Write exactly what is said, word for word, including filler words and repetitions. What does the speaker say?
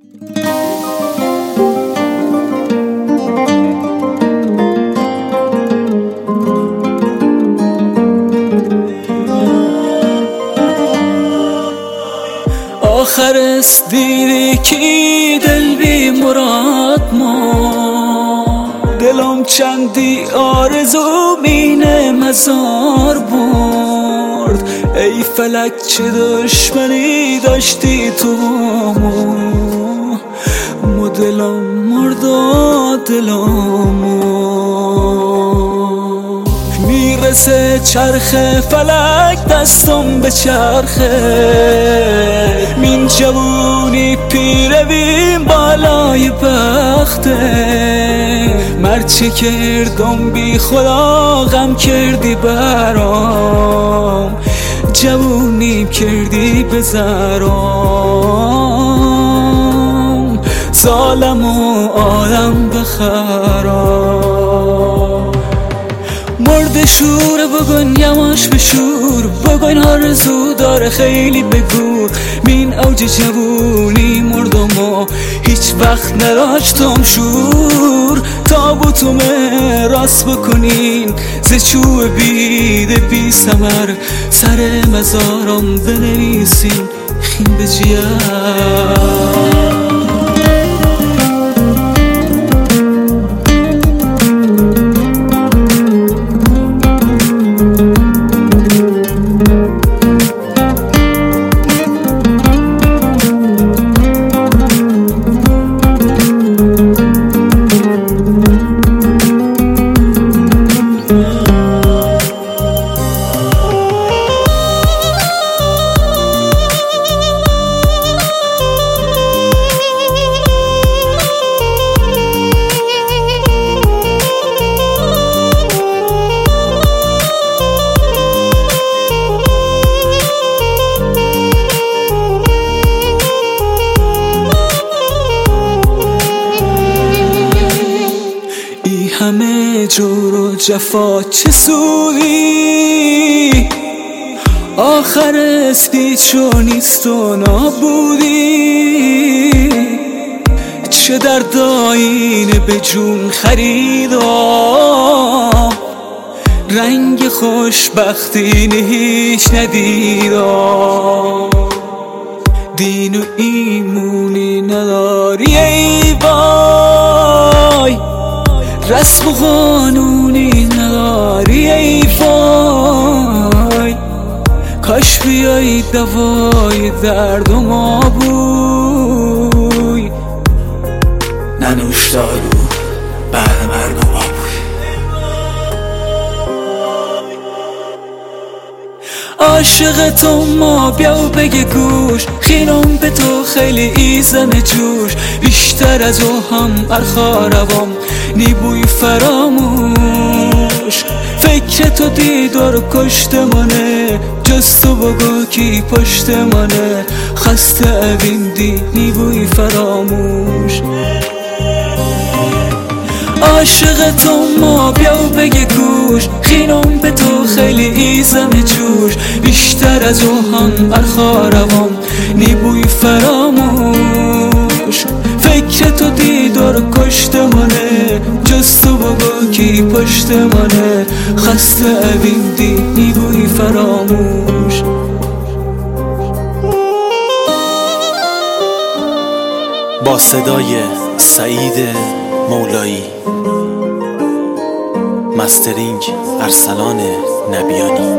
آخر است دیدی کی دل بی مراد ما، دلم چندی آرزو مینه مزار برد. ای فلک چه دشمنی داشتی تو ما، مو دلم مرد و دلم میرسه چرخ فلک دستم به چرخه، مین جوونی پیره بیم بالای بخته. مرچه کردم بی خدا غم کردی برام، جوونیم کردی بزرام. ظالم و آدم بخرام، مرد شور بگن یواش به شور، بگن آرزو داره خیلی بگو. مین اوج جوونی مردم و هیچ وقت نداشتم شور. تابوتوم راست بکنین ز چوب بیده بی ثمر، سر مزارم بنویسین خیم به جیان. همه جور و جفا چه سودی، آخر اسپیچ و نیست و نابودی. چه درداین به جون خریدا، رنگ خوشبختی هیچ ندیدا. دین و ایمونی نداری ای وای، رسم و قانونی نداری ای وای. کاش بیایی دوای درد و ما بوی، ننوش دارو بعد مرگ و ما بوی. عاشق تو ما بیا و بگه گوش، خینم به تو خیلی ایزم جوش. بیشتر از او هم ارخاروام نیبوی فراموش. فکر تو دیدار کشت منه، جز تو بگو کی پشت منه. خسته اوین دی نیبوی فراموش. عاشق تو ما بیا و بگه گوش، خینم به تو خیلی ایزم جوش. بیشتر از او هم ارخاروام نیبوی فراموش. فکر تو دیدار کشت منه، جز تو بگو کی پشت منه. خسته اوین دی نیبوی فراموش. با صدای سعید مولایی، مسترینگ ارسلان نبیانی.